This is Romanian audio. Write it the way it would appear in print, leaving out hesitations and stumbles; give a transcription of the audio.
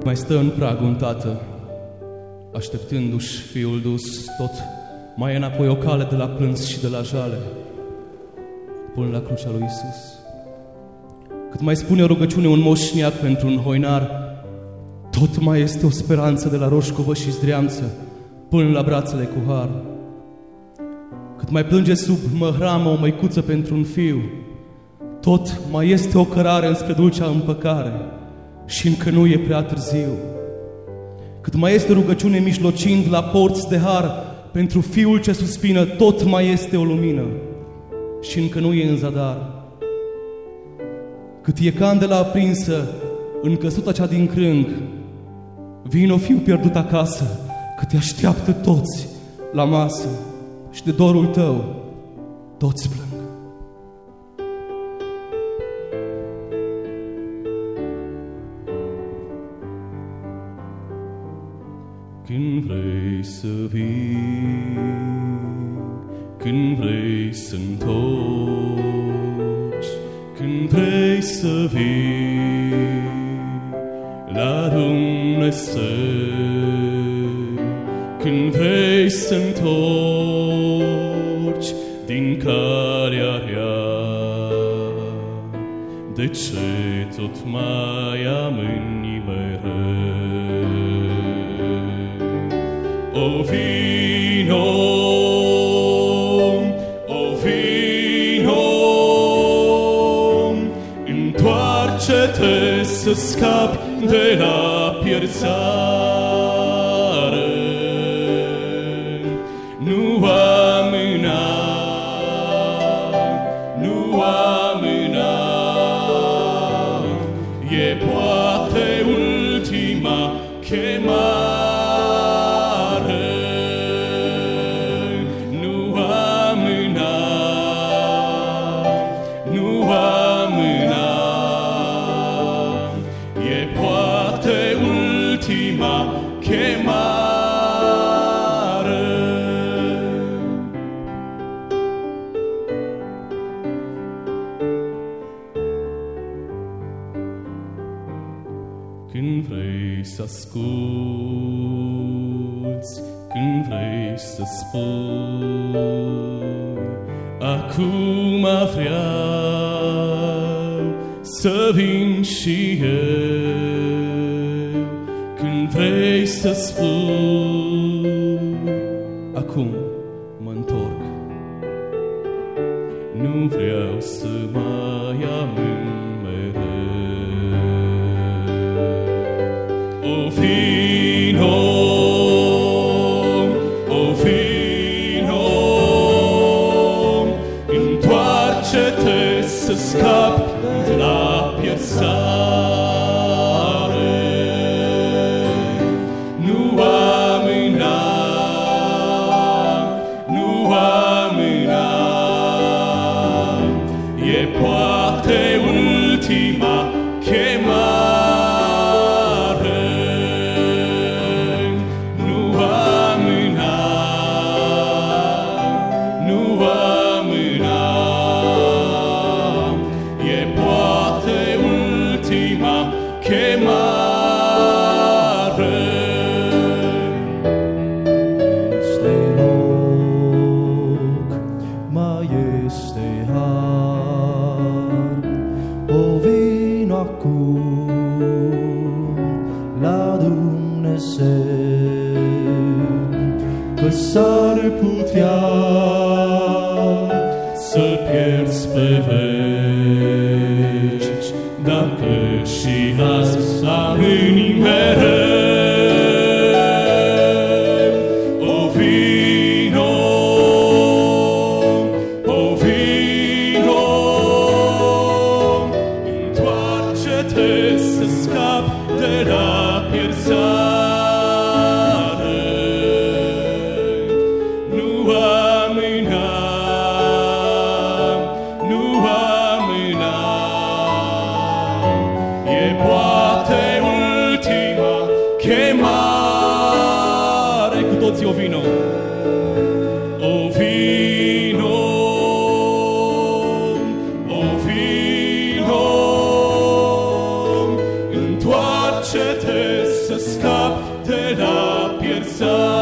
Mai stă în prag un tată, așteptându-și fiul dus, tot mai e înapoi o cale de la plâns și de la jale, până la crucea lui Iisus. Cât mai spune o rugăciune un moșniac pentru un hoinar, tot mai este o speranță de la Roșcovă și Zdreamță, până la brațele cu har. Cât mai plânge sub măhramă o măicuță pentru un fiu, tot mai este o cărare înspre dulcea împăcare și încă nu e prea târziu. Cât mai este rugăciune mijlocind la porți de har pentru fiul ce suspină, tot mai este o lumină și încă nu e în zadar. Cât e candela aprinsă în căsuța cea din crâng, vino fiu pierdut acasă, că te așteaptă toți la masă și de dorul tău toți plâng. Când vrei să vii, când vrei să întorci, când vrei să vii la Dumnezeu, când vrei să întorci din calea rea, de ce tot mai amâni mereu? O vino, o vino, întoarce-te să scapi de la pierzare. Nu amâna, nu amâna, e poate ultima chemare. Când vrei să asculți, când vrei să spui, acum vreau să vin și eu. Când vrei să spui, acum mă întorc. Nu vreau să mai amân mereu. O vino, o vino, întoarce-te să scapi de la pierzare. Nu amâna, nu amâna, e poate ultima chemare. La Dumnezeu, că s-ar putea să pierzi pe veci, dacă și azi amâni mereu. O vino, o vino, întoarce-te să scapi de la pierzare. Nu amâna, nu amâna, e poate ultima întoarce-te să scap de la pierzare.